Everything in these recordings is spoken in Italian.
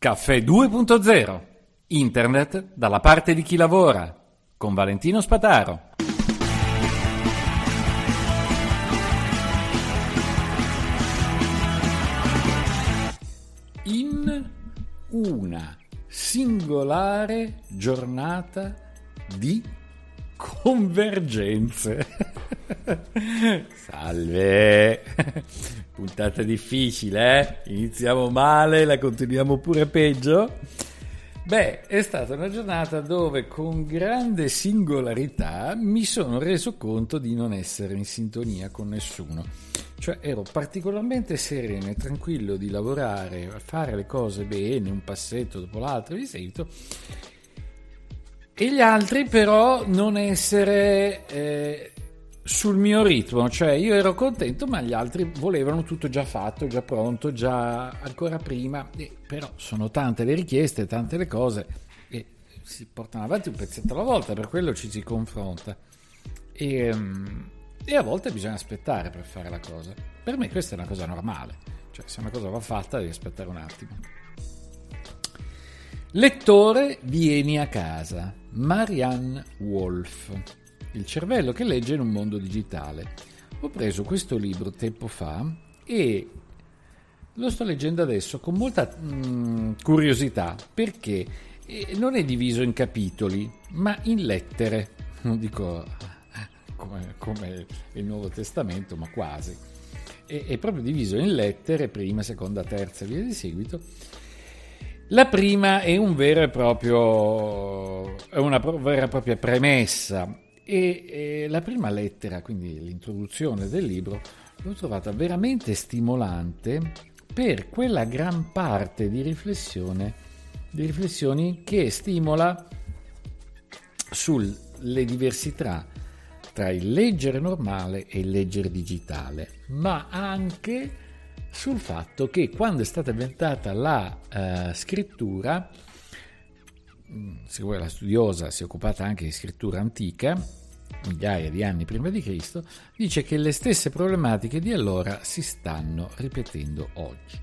Caffè 2.0. Internet dalla parte di chi lavora. Con Valentino Spataro. In una singolare giornata di convergenze. Salve. Puntata difficile, eh? Iniziamo male, la continuiamo pure peggio. Beh, è stata una giornata dove con grande singolarità mi sono reso conto di non essere in sintonia con nessuno. Cioè ero particolarmente sereno e tranquillo di lavorare, fare le cose bene, un passetto dopo l'altro di seguito, e gli altri però non essere sul mio ritmo. Cioè io ero contento, ma gli altri volevano tutto già fatto, già pronto, già ancora prima. Però sono tante le richieste, tante le cose, e si portano avanti un pezzetto alla volta, per quello ci si confronta, e a volte bisogna aspettare per fare la cosa. Per me questa è una cosa normale, cioè se una cosa va fatta devi aspettare un attimo. Lettore, vieni a casa. Marianne Wolf. Il cervello che legge in un mondo digitale. Ho preso questo libro tempo fa e lo sto leggendo adesso con molta curiosità, perché non è diviso in capitoli, ma in lettere. Non dico come il Nuovo Testamento, ma quasi. È proprio diviso in lettere, prima, seconda, terza, via di seguito. La prima è una vera e propria premessa, e la prima lettera, quindi l'introduzione del libro, l'ho trovata veramente stimolante per quella gran parte di riflessioni che stimola sulle diversità tra il leggere normale e il leggere digitale, ma anche sul fatto che quando è stata inventata la scrittura, la studiosa si è occupata anche di scrittura antica, migliaia di anni prima di Cristo, dice che le stesse problematiche di allora si stanno ripetendo oggi.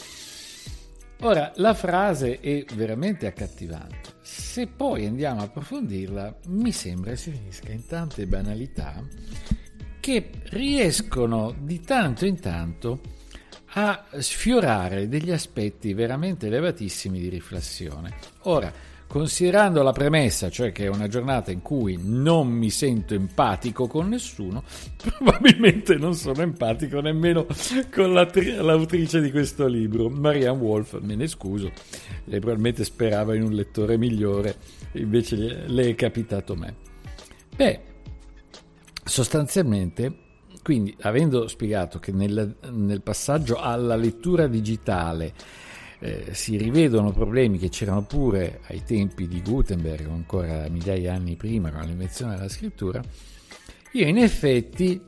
Ora, la frase è veramente accattivante. Se poi andiamo a approfondirla, mi sembra si finisca in tante banalità che riescono di tanto in tanto a sfiorare degli aspetti veramente elevatissimi di riflessione. Ora, considerando la premessa, cioè che è una giornata in cui non mi sento empatico con nessuno, probabilmente non sono empatico nemmeno con l'autrice di questo libro, Marianne Wolf. Me ne scuso, lei probabilmente sperava in un lettore migliore, invece le è capitato a me. Beh, sostanzialmente, quindi, avendo spiegato che nel passaggio alla lettura digitale si rivedono problemi che c'erano pure ai tempi di Gutenberg, o ancora migliaia di anni prima, con l'invenzione della scrittura, io in effetti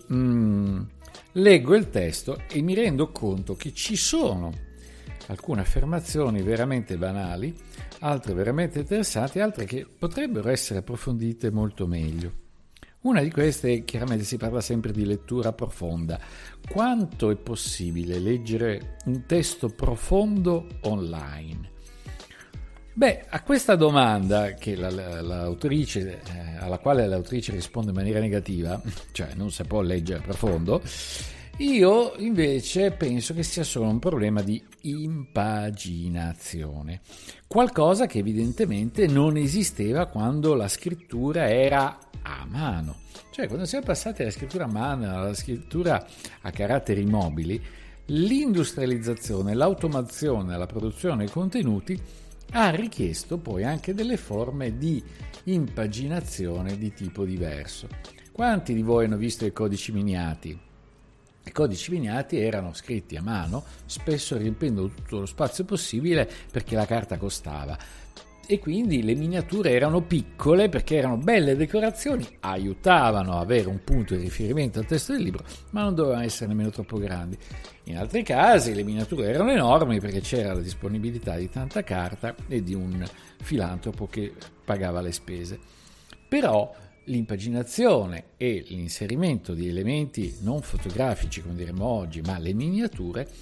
leggo il testo e mi rendo conto che ci sono alcune affermazioni veramente banali, altre veramente interessanti, altre che potrebbero essere approfondite molto meglio. Una di queste, chiaramente si parla sempre di lettura profonda. Quanto è possibile leggere un testo profondo online? Beh, a questa domanda che l'autrice, alla quale l'autrice risponde in maniera negativa, cioè non si può leggere profondo, io invece penso che sia solo un problema di impaginazione. Qualcosa che evidentemente non esisteva quando la scrittura era a mano. Cioè, quando siamo passati dalla scrittura a mano alla scrittura a caratteri mobili, l'industrializzazione, l'automazione, la produzione dei contenuti ha richiesto poi anche delle forme di impaginazione di tipo diverso. Quanti di voi hanno visto i codici miniati? I codici miniati erano scritti a mano, spesso riempiendo tutto lo spazio possibile perché la carta costava. E quindi le miniature erano piccole perché erano belle decorazioni, aiutavano a avere un punto di riferimento al testo del libro, ma non dovevano essere nemmeno troppo grandi. In altri casi le miniature erano enormi perché c'era la disponibilità di tanta carta e di un filantropo che pagava le spese. Però l'impaginazione e l'inserimento di elementi non fotografici, come diremmo oggi, ma le miniature,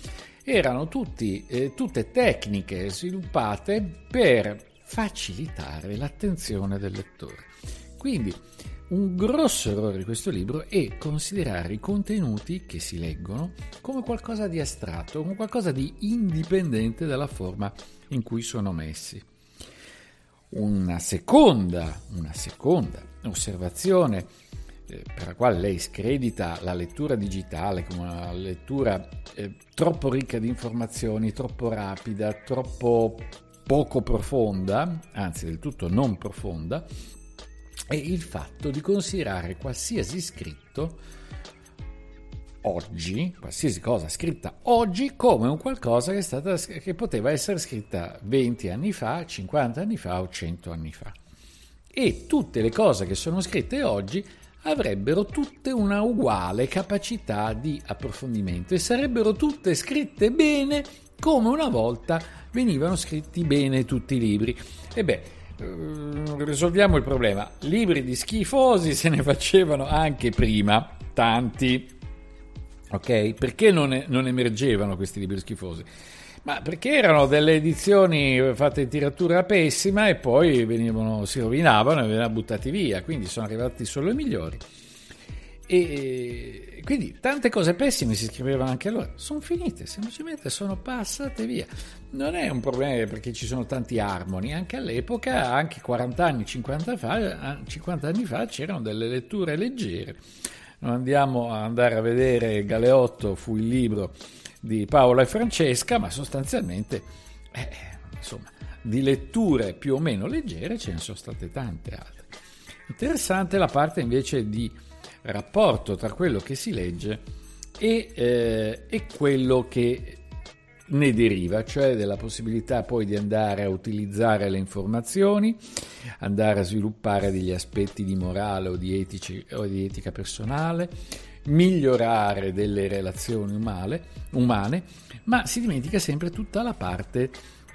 erano tutte tecniche sviluppate per facilitare l'attenzione del lettore. Quindi un grosso errore di questo libro è considerare i contenuti che si leggono come qualcosa di astratto, come qualcosa di indipendente dalla forma in cui sono messi. Una seconda osservazione per la quale lei scredita la lettura digitale come una lettura troppo ricca di informazioni, troppo rapida, troppo poco profonda, anzi del tutto non profonda, è il fatto di considerare qualsiasi scritto oggi, qualsiasi cosa scritta oggi, come un qualcosa che poteva essere scritta 20 anni fa, 50 anni fa o 100 anni fa. E tutte le cose che sono scritte oggi avrebbero tutte una uguale capacità di approfondimento e sarebbero tutte scritte bene come una volta venivano scritti bene tutti i libri. Risolviamo il problema. Libri di schifosi se ne facevano anche prima, tanti, ok? Perché non emergevano questi libri schifosi? Ma perché erano delle edizioni fatte in tiratura pessima e poi si rovinavano e venivano buttati via, quindi sono arrivati solo i migliori. E quindi tante cose pessime si scrivevano anche allora, sono finite, semplicemente sono passate via. Non è un problema perché ci sono tanti armoni, anche all'epoca, anche 40 anni, 50 anni fa c'erano delle letture leggere. Non andiamo a andare a vedere Galeotto fu il libro di Paola e Francesca, ma sostanzialmente di letture più o meno leggere ce ne sono state tante altre. Interessante la parte invece di rapporto tra quello che si legge e quello che ne deriva, cioè della possibilità poi di andare a utilizzare le informazioni, andare a sviluppare degli aspetti di morale o di etica personale, migliorare delle relazioni umane, ma si dimentica sempre tutta la parte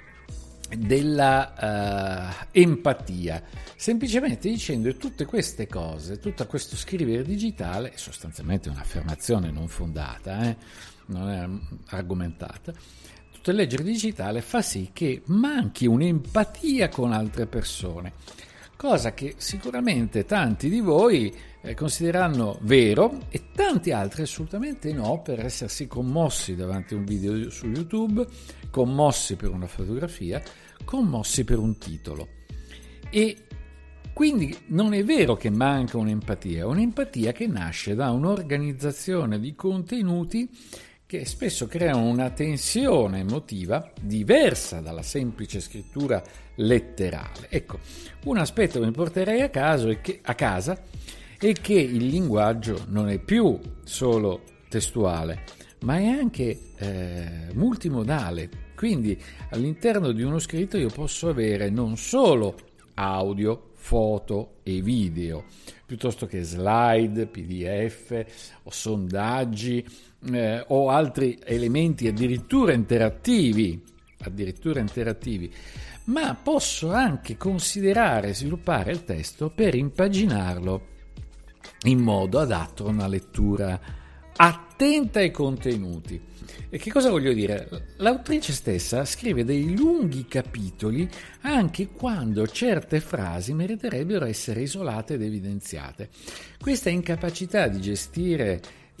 della empatia, semplicemente dicendo che tutte queste cose, tutto questo scrivere digitale, è sostanzialmente un'affermazione non fondata, non è argomentata, tutto il leggere digitale fa sì che manchi un'empatia con altre persone, cosa che sicuramente tanti di voi considereranno vero e tanti altri assolutamente no, per essersi commossi davanti a un video su YouTube, commossi per una fotografia, commossi per un titolo. E quindi non è vero che manca un'empatia, è un'empatia che nasce da un'organizzazione di contenuti che spesso creano una tensione emotiva diversa dalla semplice scrittura letterale. Ecco, un aspetto che mi porterei a casa è che il linguaggio non è più solo testuale, ma è anche multimodale. Quindi all'interno di uno scritto io posso avere non solo audio, foto e video, piuttosto che slide, PDF o sondaggi o altri elementi addirittura interattivi, ma posso anche considerare e sviluppare il testo per impaginarlo in modo adatto a una lettura attenta ai contenuti. E che cosa voglio dire? L'autrice stessa scrive dei lunghi capitoli anche quando certe frasi meriterebbero essere isolate ed evidenziate. Questa incapacità di gestire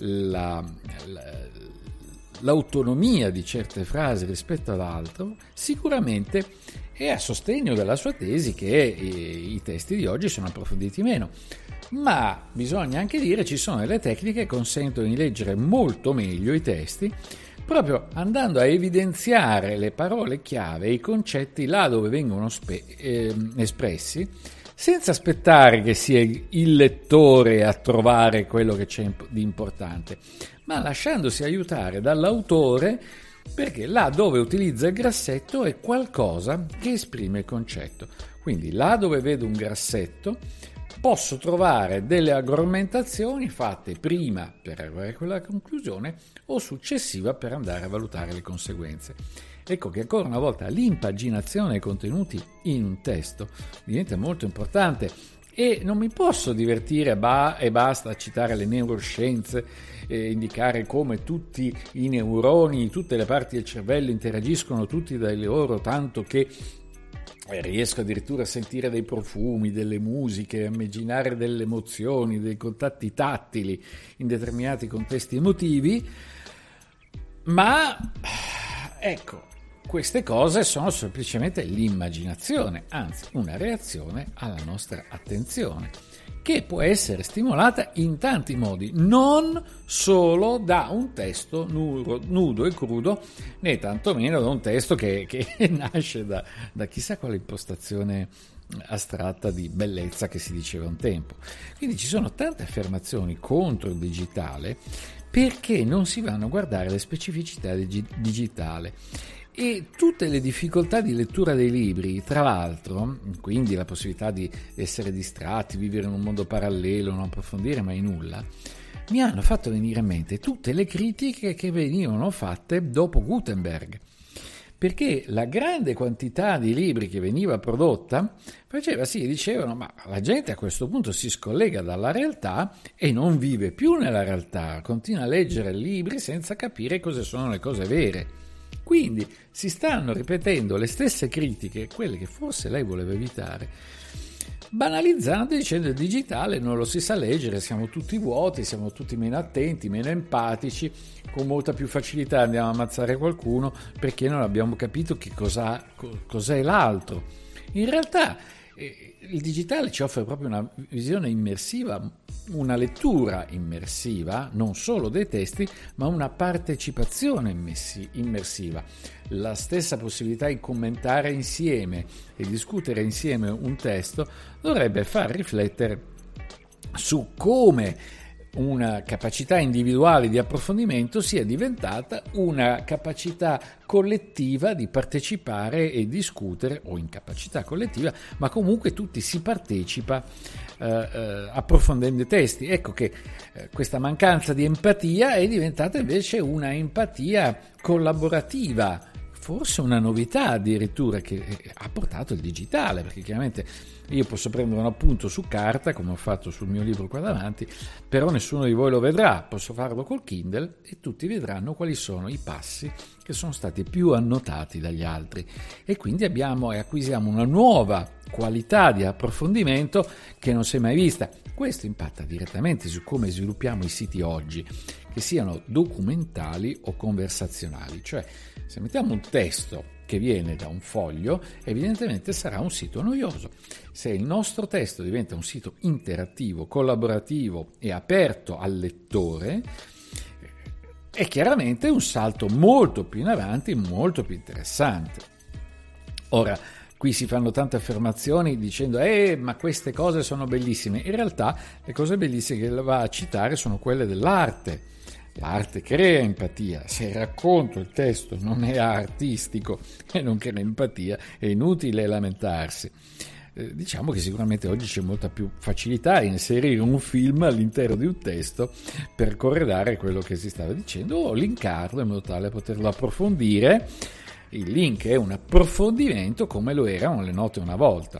l'autonomia di certe frasi rispetto all'altro sicuramente è a sostegno della sua tesi che i testi di oggi sono approfonditi meno. Ma bisogna anche dire che ci sono delle tecniche che consentono di leggere molto meglio i testi proprio andando a evidenziare le parole chiave e i concetti là dove vengono espressi, senza aspettare che sia il lettore a trovare quello che c'è di importante, ma lasciandosi aiutare dall'autore, perché là dove utilizza il grassetto è qualcosa che esprime il concetto. Quindi là dove vedo un grassetto posso trovare delle argomentazioni fatte prima per arrivare a quella conclusione o successiva per andare a valutare le conseguenze. Ecco che ancora una volta l'impaginazione dei contenuti in un testo diventa molto importante e non mi posso divertire e basta a citare le neuroscienze, indicare come tutti i neuroni, tutte le parti del cervello interagiscono tutti da loro, tanto che riesco addirittura a sentire dei profumi, delle musiche, a immaginare delle emozioni, dei contatti tattili in determinati contesti emotivi, ma ecco, queste cose sono semplicemente l'immaginazione, anzi una reazione alla nostra attenzione, che può essere stimolata in tanti modi, non solo da un testo nudo e crudo, né tantomeno da un testo che nasce da chissà quale impostazione astratta di bellezza che si diceva un tempo. Quindi ci sono tante affermazioni contro il digitale perché non si vanno a guardare le specificità del digitale. E tutte le difficoltà di lettura dei libri, tra l'altro, quindi la possibilità di essere distratti, vivere in un mondo parallelo, non approfondire mai nulla, mi hanno fatto venire in mente tutte le critiche che venivano fatte dopo Gutenberg, perché la grande quantità di libri che veniva prodotta faceva sì, dicevano, ma la gente a questo punto si scollega dalla realtà e non vive più nella realtà, continua a leggere libri senza capire cosa sono le cose vere. Quindi si stanno ripetendo le stesse critiche, quelle che forse lei voleva evitare, banalizzando, dicendo il digitale non lo si sa leggere, siamo tutti vuoti, siamo tutti meno attenti, meno empatici, con molta più facilità andiamo a ammazzare qualcuno perché non abbiamo capito che cos'è l'altro. In realtà il digitale ci offre proprio una visione immersiva, una lettura immersiva, non solo dei testi, ma una partecipazione immersiva. La stessa possibilità di commentare insieme e discutere insieme un testo dovrebbe far riflettere su come una capacità individuale di approfondimento sia diventata una capacità collettiva di partecipare e discutere, o incapacità collettiva, ma comunque tutti si partecipa approfondendo i testi. Ecco che questa mancanza di empatia è diventata invece una empatia collaborativa, forse una novità addirittura che ha portato il digitale, perché chiaramente io posso prendere un appunto su carta, come ho fatto sul mio libro qua davanti, però nessuno di voi lo vedrà. Posso farlo col Kindle e tutti vedranno quali sono i passi che sono stati più annotati dagli altri, e quindi acquisiamo una nuova qualità di approfondimento che non si è mai vista. Questo impatta direttamente su come sviluppiamo i siti oggi, che siano documentali o conversazionali, cioè se mettiamo un testo che viene da un foglio, evidentemente sarà un sito noioso. Se il nostro testo diventa un sito interattivo, collaborativo e aperto al lettore, è chiaramente un salto molto più in avanti, molto più interessante. Ora, qui si fanno tante affermazioni dicendo ma queste cose sono bellissime. In realtà le cose bellissime che va a citare sono quelle dell'arte. L'arte crea empatia. Se il racconto, il testo non è artistico e non crea empatia, è inutile lamentarsi. Diciamo che sicuramente oggi c'è molta più facilità a inserire un film all'interno di un testo per corredare quello che si stava dicendo o linkarlo in modo tale da poterlo approfondire. Il link è un approfondimento come lo erano le note una volta.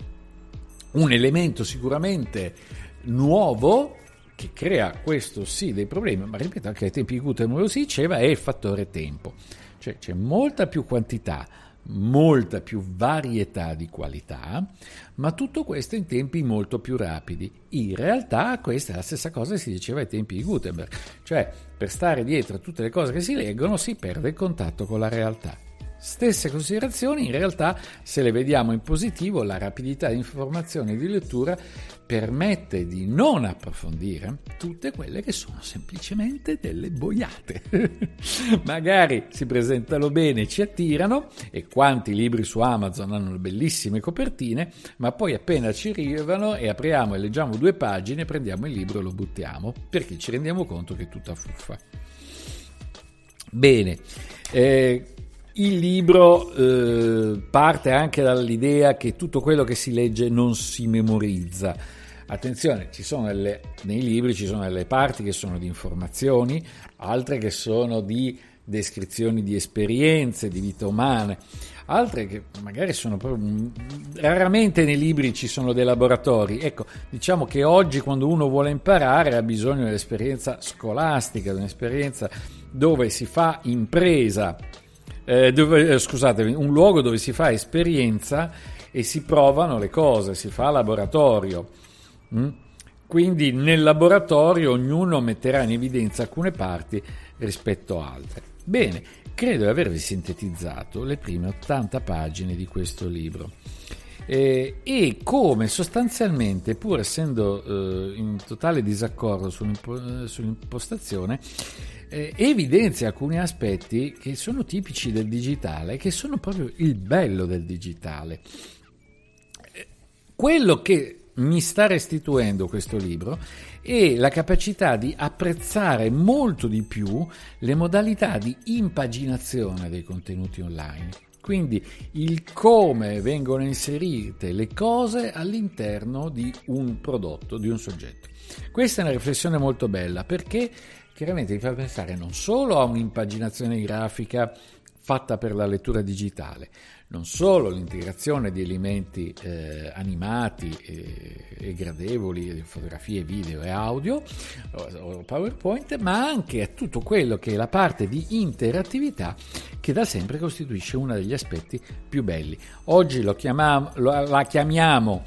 Un elemento sicuramente nuovo che crea questo sì dei problemi, ma ripeto anche ai tempi di Gutenberg lo si diceva, è il fattore tempo. Cioè c'è molta più quantità, molta più varietà di qualità, ma tutto questo in tempi molto più rapidi. In realtà questa è la stessa cosa che si diceva ai tempi di Gutenberg, cioè per stare dietro a tutte le cose che si leggono si perde il contatto con la realtà. Stesse considerazioni, in realtà, se le vediamo in positivo, la rapidità di informazione e di lettura permette di non approfondire tutte quelle che sono semplicemente delle boiate. Magari si presentano bene, ci attirano, e quanti libri su Amazon hanno bellissime copertine, ma poi appena ci arrivano e apriamo e leggiamo 2 pagine, prendiamo il libro e lo buttiamo, perché ci rendiamo conto che è tutta fuffa. Bene, il libro parte anche dall'idea che tutto quello che si legge non si memorizza. Attenzione, nei libri ci sono delle parti che sono di informazioni, altre che sono di descrizioni di esperienze, di vita umane, altre che magari sono proprio, raramente nei libri ci sono dei laboratori. Ecco, diciamo che oggi quando uno vuole imparare ha bisogno dell'esperienza scolastica, di un'esperienza dove si fa impresa, un luogo dove si fa esperienza e si provano le cose, si fa laboratorio. Quindi nel laboratorio ognuno metterà in evidenza alcune parti rispetto a altre. Bene, credo di avervi sintetizzato le prime 80 pagine di questo libro e come sostanzialmente, pur essendo in totale disaccordo sull'impostazione, evidenzia alcuni aspetti che sono tipici del digitale, che sono proprio il bello del digitale. Quello che mi sta restituendo questo libro è la capacità di apprezzare molto di più le modalità di impaginazione dei contenuti online, quindi il come vengono inserite le cose all'interno di un prodotto, di un soggetto. Questa è una riflessione molto bella, perché chiaramente mi fa pensare non solo a un'impaginazione grafica fatta per la lettura digitale, non solo l'integrazione di elementi animati e gradevoli, fotografie, video e audio o PowerPoint, ma anche a tutto quello che è la parte di interattività che da sempre costituisce uno degli aspetti più belli. Oggi la chiamiamo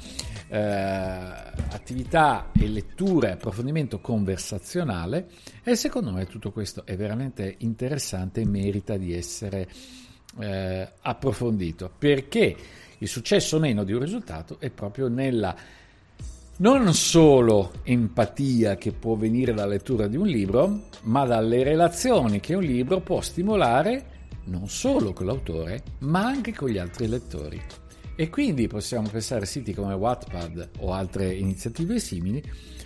attività e lettura e approfondimento conversazionale, e secondo me tutto questo è veramente interessante e merita di essere approfondito, perché il successo o meno di un risultato è proprio nella non solo empatia che può venire dalla lettura di un libro, ma dalle relazioni che un libro può stimolare non solo con l'autore, ma anche con gli altri lettori. E quindi possiamo pensare a siti come Wattpad o altre iniziative simili,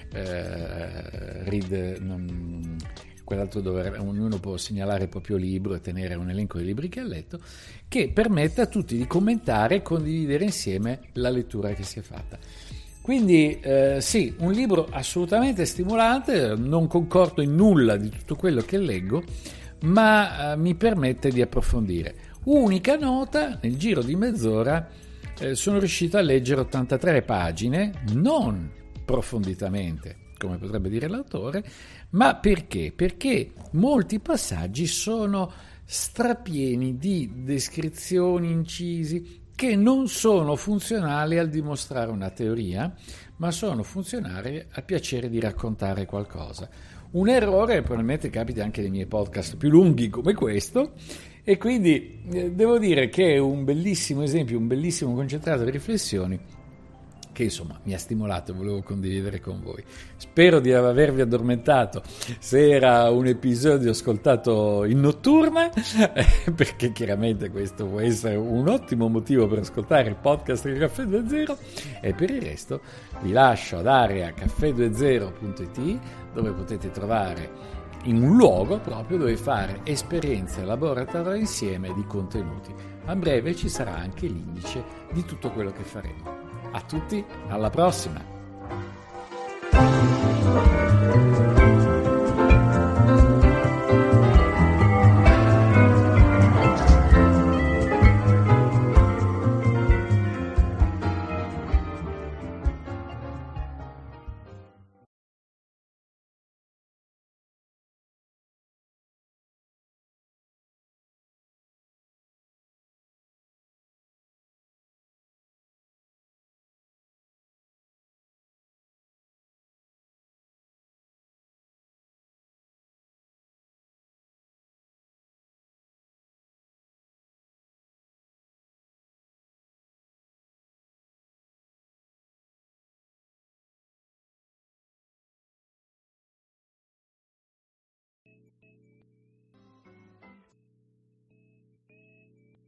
quell'altro dove ognuno può segnalare il proprio libro e tenere un elenco dei libri che ha letto, che permette a tutti di commentare e condividere insieme la lettura che si è fatta. Quindi sì, un libro assolutamente stimolante, non concordo in nulla di tutto quello che leggo, ma mi permette di approfondire. Unica nota, nel giro di mezz'ora sono riuscito a leggere 83 pagine, non profonditamente, come potrebbe dire l'autore, ma perché? Perché molti passaggi sono strapieni di descrizioni, incisi, che non sono funzionali al dimostrare una teoria, ma sono funzionali al piacere di raccontare qualcosa. Un errore probabilmente capita anche nei miei podcast più lunghi come questo, e quindi devo dire che è un bellissimo esempio, un bellissimo concentrato di riflessioni che insomma mi ha stimolato e volevo condividere con voi. Spero di avervi addormentato se era un episodio ascoltato in notturna, perché chiaramente questo può essere un ottimo motivo per ascoltare il podcast di Caffè 2.0, e per il resto vi lascio ad areacaffè20.it, dove potete trovare in un luogo proprio dove fare esperienze laboratoriali insieme di contenuti. A breve ci sarà anche l'indice di tutto quello che faremo. A tutti, alla prossima!